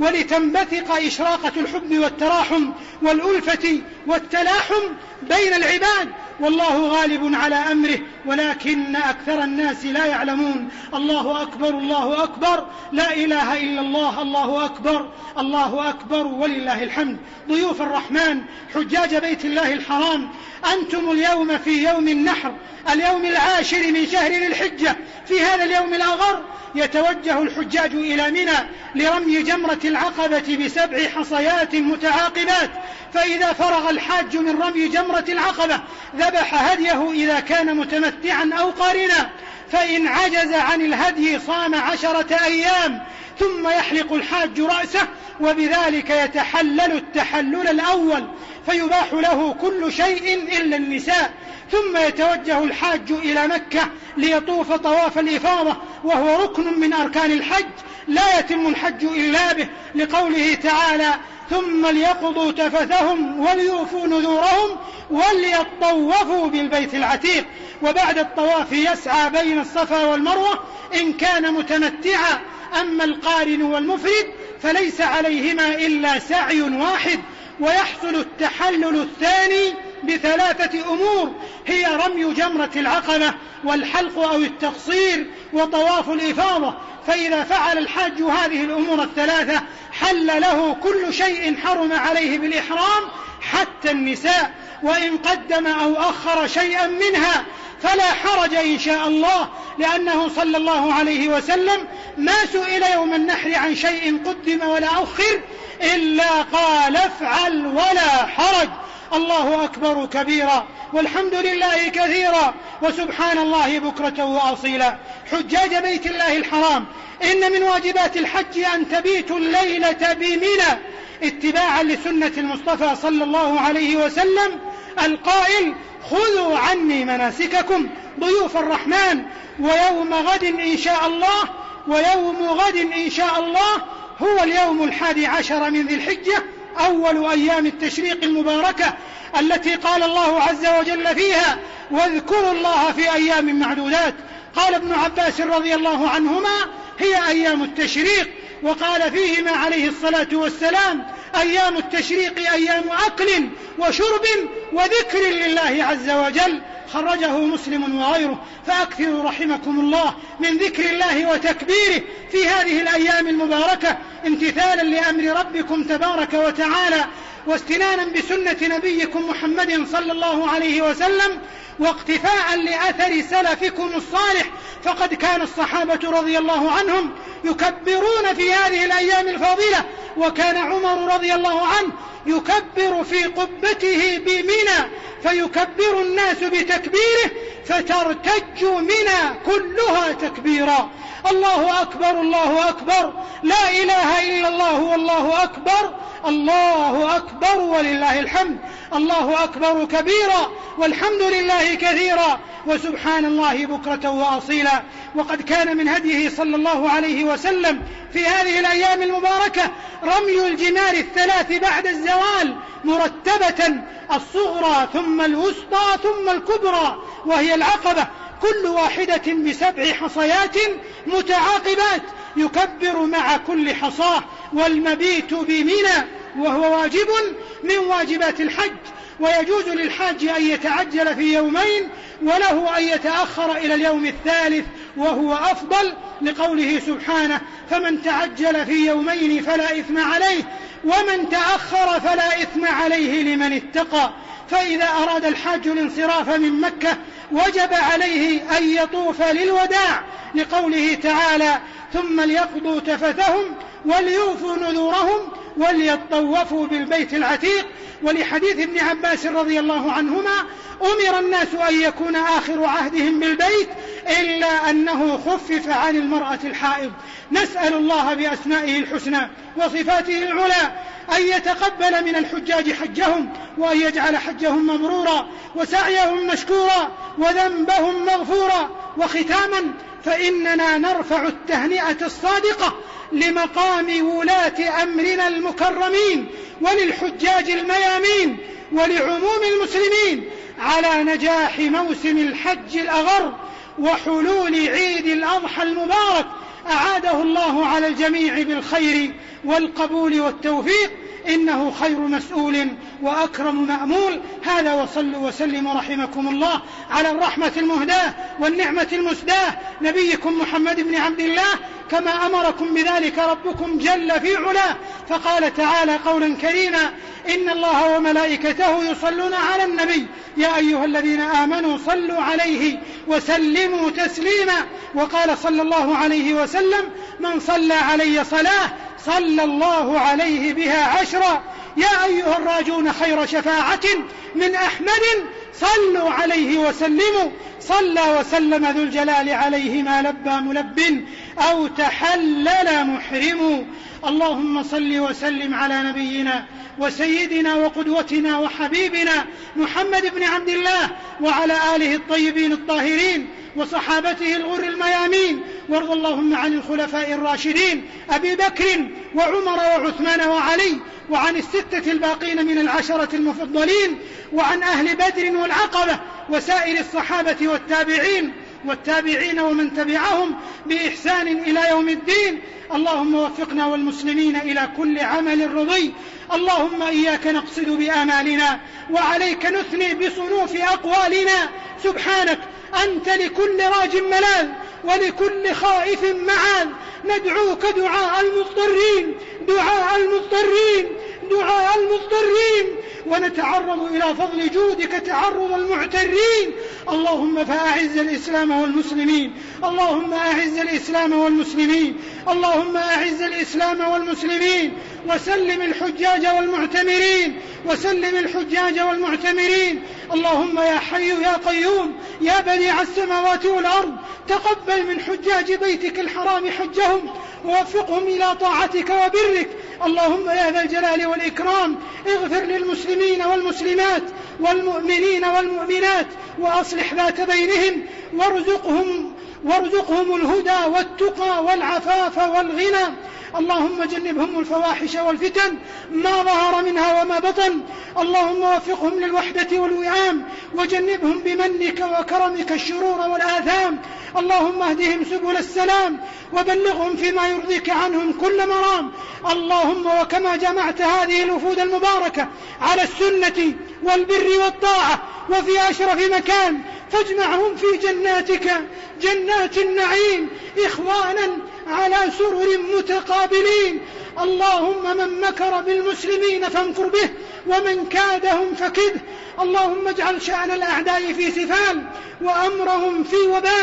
ولتنبثق إشراقة الحب والتراحم والألفة والتلاحم بين العباد. والله غالب على أمره ولكن أكثر الناس لا يعلمون. الله أكبر الله أكبر، لا إله إلا الله، الله أكبر الله أكبر ولله الحمد. ضيوف الرحمن، حجاج بيت الله الحرام، أنتم اليوم في يوم النحر، اليوم 10 من شهر ذي الحجة. في هذا اليوم الأغر يتوجه الحجاج إلى منى لرمي جمرة العقبة ب7 حصيات متعاقبات. فإذا فرغ الحاج من رمي جمرة العقبة ذبح هديه إذا كان متمتعا أو قارنا، فإن عجز عن الهدي صام 10 أيام، ثم يحلق الحاج رأسه وبذلك يتحلل التحلل الأول فيباح له كل شيء إلا النساء. ثم يتوجه الحاج إلى مكة ليطوف طواف الإفاضة وهو ركن من أركان الحج لا يتم الحج إلا به، لقوله تعالى: ثم ليقضوا تفثهم وليوفوا نذورهم وليطوفوا بالبيت العتيق. وبعد الطواف يسعى بين الصفا والمروة إن كان متمتعا. أما القارن والمفرد فليس عليهما إلا سعي واحد. ويحصل التحلل الثاني ب3 أمور، هي رمي جمرة العقبة والحلق أو التقصير وطواف الإفاضة. فإذا فعل الحاج هذه الأمور ال3 حل له كل شيء حرم عليه بالإحرام حتى النساء، وإن قدم أو أخر شيئا منها فلا حرج إن شاء الله، لأنه صلى الله عليه وسلم ما سئل يوم النحر عن شيء قدم ولا أخر إلا قال: افعل ولا حرج. الله أكبر كبيرا والحمد لله كثيرا وسبحان الله بكرة وأصيلا. حجاج بيت الله الحرام، إن من واجبات الحج أن تبيتوا الليلة بمنى اتباعا لسنة المصطفى صلى الله عليه وسلم القائل: خذوا عني مناسككم. ضيوف الرحمن، ويوم غد إن شاء الله، ويوم غد إن شاء الله هو اليوم 11 من ذي الحجة، أول أيام التشريق المباركة التي قال الله عز وجل فيها: واذكروا الله في أيام معدودات. قال ابن عباس رضي الله عنهما: هي أيام التشريق. وقال فيهما عليه الصلاة والسلام: أيام التشريق أيام أكل وشرب وذكر لله عز وجل. خرجه مسلم وغيره. فأكثروا رحمكم الله من ذكر الله وتكبيره في هذه الأيام المباركة، امتثالا لأمر ربكم تبارك وتعالى، واستنانا بسنة نبيكم محمد صلى الله عليه وسلم، واقتفاء لأثر سلفكم الصالح فقد كان الصحابة رضي الله عنهم يكبرون في هذه الأيام الفاضلة، وكان عمر رضي الله عنه يكبر في قبته بمنى فيكبر الناس بتكبيره فترتج منى كلها تكبيرا. الله أكبر الله أكبر، لا إله إلا الله والله أكبر، الله أكبر ولله الحمد، الله أكبر كبيرا والحمد لله كثيرا وسبحان الله بكرة وأصيلا. وقد كان من هديه صلى الله عليه وسلم في هذه الأيام المباركة رمي الجمار الثلاث بعد الزوال مرتبة، الصغرى ثم الوسطى ثم الكبرى وهي العقبة، كل واحدة ب7 حصيات متعاقبات يكبر مع كل حصاه، والمبيت بمنى وهو واجب من واجبات الحج، ويجوز للحاج أن يتعجل في يومين وله أن يتأخر إلى اليوم الثالث وهو أفضل، لقوله سبحانه فمن تعجل في يومين فلا إثم عليه ومن تأخر فلا إثم عليه لمن اتقى. فإذا أراد الحاج الانصراف من مكة وجب عليه أن يطوف للوداع، لقوله تعالى ثم ليقضوا تفثهم وليوفوا نذورهم وليطوفوا بالبيت العتيق. ولحديث ابن عباس رضي الله عنهما أمر الناس أن يكون آخر عهدهم بالبيت إلا أنه خفف عن المرأة الحائض. نسأل الله بأسمائه الحسنى وصفاته العلى أن يتقبل من الحجاج حجهم، وأن يجعل حجهم مبرورا وسعيهم مشكورا وذنبهم مغفورا. وختاما فإننا نرفع التهنئة الصادقة لمقام ولاة أمرنا المكرمين وللحجاج الميامين ولعموم المسلمين على نجاح موسم الحج الأغر وحلول عيد الأضحى المبارك، أعاده الله على الجميع بالخير والقبول والتوفيق، إنه خير مسؤول وأكرم مأمول. هذا وصلوا وسلموا رحمكم الله على الرحمة المهداة والنعمة المسداة نبيكم محمد بن عبد الله، كما أمركم بذلك ربكم جل في علاه، فقال تعالى قولا كريما إن الله وملائكته يصلون على النبي يا أيها الذين آمنوا صلوا عليه وسلموا تسليما. وقال صلى الله عليه وسلم من صلى علي صلاة صلى الله عليه بها 10. يا أيها الراجون خير شفاعة من أحمد صلوا عليه وسلموا. صلى وسلم ذو الجلال عليه ما لبى ملب أو تحلل محرم. اللهم صل وسلم على نبينا وسيدنا وقدوتنا وحبيبنا محمد بن عبد الله وعلى آله الطيبين الطاهرين وصحابته الغر الميامين، وارض اللهم عن الخلفاء الراشدين أبي بكر وعمر وعثمان وعلي، وعن 6 الباقين من 10 المفضلين، وعن أهل بدر والعقبة وسائر الصحابة والتابعين ومن تبعهم بإحسان إلى يوم الدين. اللهم وفقنا والمسلمين إلى كل عمل رضي. اللهم إياك نقصد بآمالنا وعليك نثني بصنوف أقوالنا. سبحانك أنت لكل راج ملاذ ولكل خائف معاذ. ندعوك دعاء المضطرين ونتعرض إلى فضل جودك تعرض المعترين. اللهم فأعز الإسلام والمسلمين، اللهم أعز الإسلام والمسلمين، اللهم أعز الإسلام والمسلمين، وسلم الحجاج والمعتمرين. اللهم يا حي يا قيوم يا بديع السماوات والأرض تقبل من حجاج بيتك الحرام حجهم ووفقهم إلى طاعتك وبرك. اللهم يا ذا الجلال والإكرام اغفر للمسلمين والمسلمات والمؤمنين والمؤمنات وأصلح ذات بينهم وارزقهم الهدى والتقى والعفاف والغنى. اللهم جنبهم الفواحش والفتن ما ظهر منها وما بطن. اللهم وفقهم للوحدة والوئام وجنبهم بمنك وكرمك الشرور والآثام. اللهم اهدهم سبل السلام وبلغهم فيما يرضيك عنهم كل مرام. اللهم وكما جمعت هذه الوفود المباركة على السنة والبر والطاعة وفي أشرف مكان فاجمعهم في جناتك جنات النعيم إخوانا على سرر متقابلين. اللهم من مكر بالمسلمين فامكر به ومن كادهم فكده. اللهم اجعل شأن الأعداء في سفال وأمرهم في وبال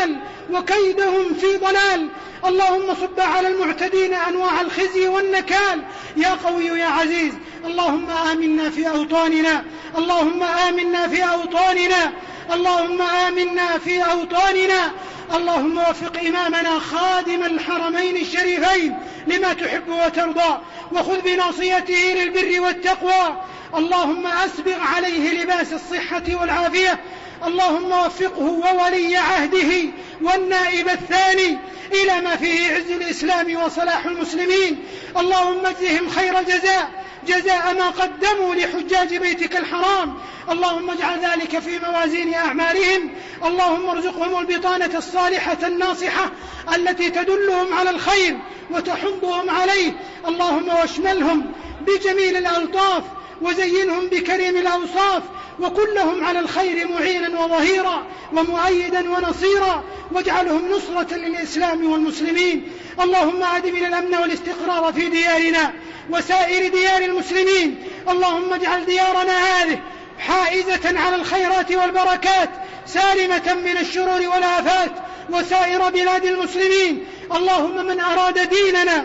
وكيدهم في ضلال. اللهم صب على المعتدين أنواع الخزي والنكال يا قوي يا عزيز. اللهم آمنا في أوطاننا، اللهم آمنا في أوطاننا، اللهم آمنا في أوطاننا. اللهم وفق إمامنا خادم الحرمين الشريفين لما تحب وترضى، وخذ بناصيته للبر والتقوى. اللهم أسبغ عليه لباس الصحة والعافية. اللهم وفقه وولي عهده والنائب الثاني إلى ما فيه عز الإسلام وصلاح المسلمين. اللهم اجزهم خير الجزاء، جزاء ما قدموا لحجاج بيتك الحرام. اللهم اجعل ذلك في موازين أعمالهم. اللهم ارزقهم البطانة الصالحة الناصحة التي تدلهم على الخير وتحضهم عليه. اللهم واشملهم بجميل الألطاف وزينهم بكريم الأوصاف، وكلهم على الخير معينا وظهيرا ومؤيدا ونصيرا، واجعلهم نصرة للإسلام والمسلمين. اللهم أدمنا الأمن والاستقرار في ديارنا وسائر ديار المسلمين. اللهم اجعل ديارنا هذه حائزة على الخيرات والبركات، سالمة من الشرور والآفات، وسائر بلاد المسلمين. اللهم من أراد ديننا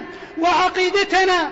وعقيدتنا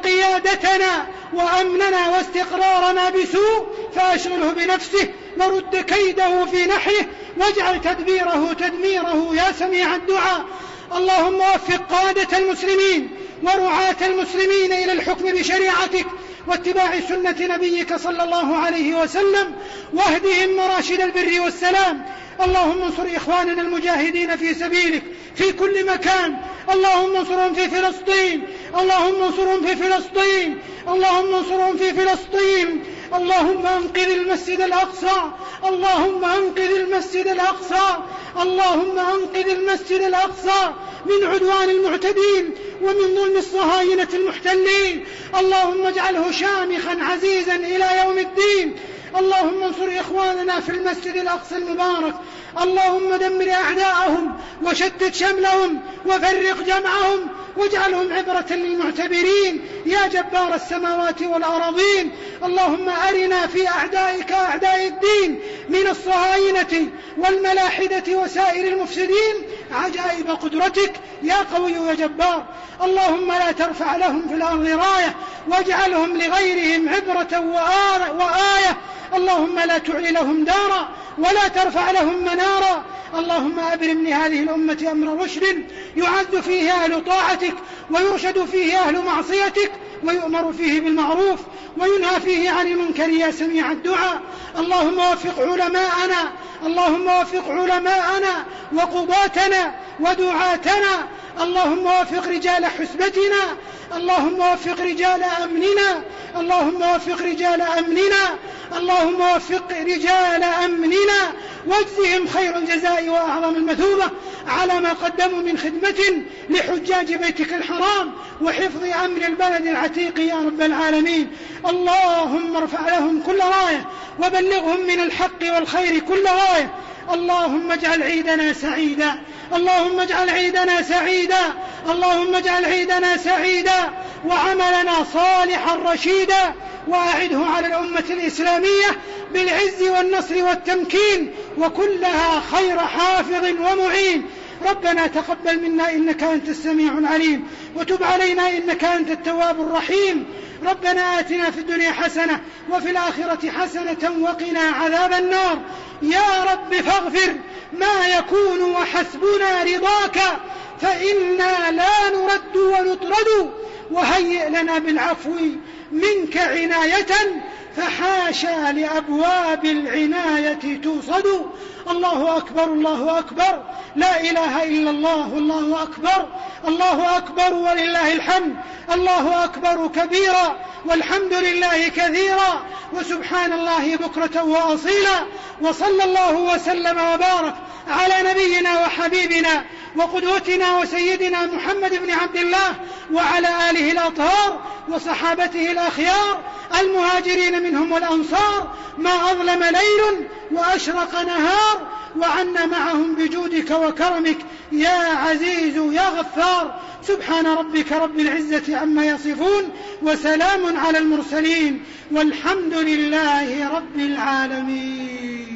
وقيادتنا وأمننا واستقرارنا بسوء فأشغله بنفسه ورد كيده في نحره، واجعل تدبيره تدميره يا سميع الدعاء. اللهم وفق قادة المسلمين ورعاة المسلمين إلى الحكم بشريعتك واتباع سنة نبيك صلى الله عليه وسلم، واهدهم مراشد البر والسلام. اللهم انصر إخواننا المجاهدين في سبيلك في كل مكان. اللهم انصرهم في فلسطين، اللهم انصرهم في فلسطين، اللهم انصرهم في فلسطين. اللهم انقذ المسجد الأقصى، اللهم انقذ المسجد الأقصى، اللهم انقذ المسجد الأقصى من عدوان المعتدين ومن ظلم الصهاينة المحتلين. اللهم اجعله شامخا عزيزا إلى يوم الدين. اللهم انصر إخواننا في المسجد الأقصى المبارك. اللهم دمر أعداءهم وشتت شملهم وفرق جمعهم، واجعلهم عبرة للمعتبرين يا جبار السماوات والأراضين. اللهم أرنا في أعدائك أعداء الدين من الصهاينة والملاحدة وسائر المفسدين عجائب قدرتك يا قوي يا جبار. اللهم لا ترفع لهم في الأرض راية، واجعلهم لغيرهم عبرة وآية. اللهم لا تعلي لهم دارا ولا ترفع لهم منارا. اللهم أبرم لهذه الأمة أمر رشد يعز فيه أهل طاعتك ويرشد فيه أهل معصيتك، ويؤمر فيه بالمعروف وينهى فيه عن المنكر يا سميع الدعاء. اللهم وفق علماءنا، اللهم وفق علماءنا وقضاتنا ودعاتنا. اللهم وفق رجال حسبتنا، اللهم وفق رجال أمننا، اللهم وفق رجال أمننا، اللهم وفق رجال أمننا، واجزهم خير الجزاء وأعظم المثوبة على ما قدموا من خدمة لحجاج بيتك الحرام وحفظ أمر البلد العتيق يا رب العالمين. اللهم ارفع لهم كل راية وبلغهم من الحق والخير كل غاية. اللهم اجعل عيدنا سعيدا، اللهم اجعل عيدنا سعيدا، اللهم اجعل عيدنا سعيدا وعملنا صالحا رشيدا، وأعده على الأمة الإسلامية بالعز والنصر والتمكين، وكلها خير حافظ ومعين. ربنا تقبل منا إنك أنت السميع العليم، وتب علينا إنك أنت التواب الرحيم. ربنا آتنا في الدنيا حسنة وفي الآخرة حسنة وقنا عذاب النار. يا رب فاغفر ما يكون وحسبنا رضاك، فإنا لا نرد ونطرد، وهيئ لنا بالعفو منك عناية، فحاشا لأبواب العناية توصد. الله أكبر، الله أكبر، لا إله إلا الله، الله أكبر، الله أكبر ولله الحمد. الله أكبر كبيرا والحمد لله كثيرا وسبحان الله بكرة وأصيلا. وصلى الله وسلم وبارك على نبينا وحبيبنا وقدوتنا وسيدنا محمد بن عبد الله وعلى آله الأطهار وصحابته الأخيار المهاجرين منهم والأنصار، ما أظلم ليل وأشرق نهار، وعنا معهم بجودك وكرمك يا عزيز يا غفار. سبحان ربك رب العزة عما يصفون، وسلام على المرسلين، والحمد لله رب العالمين.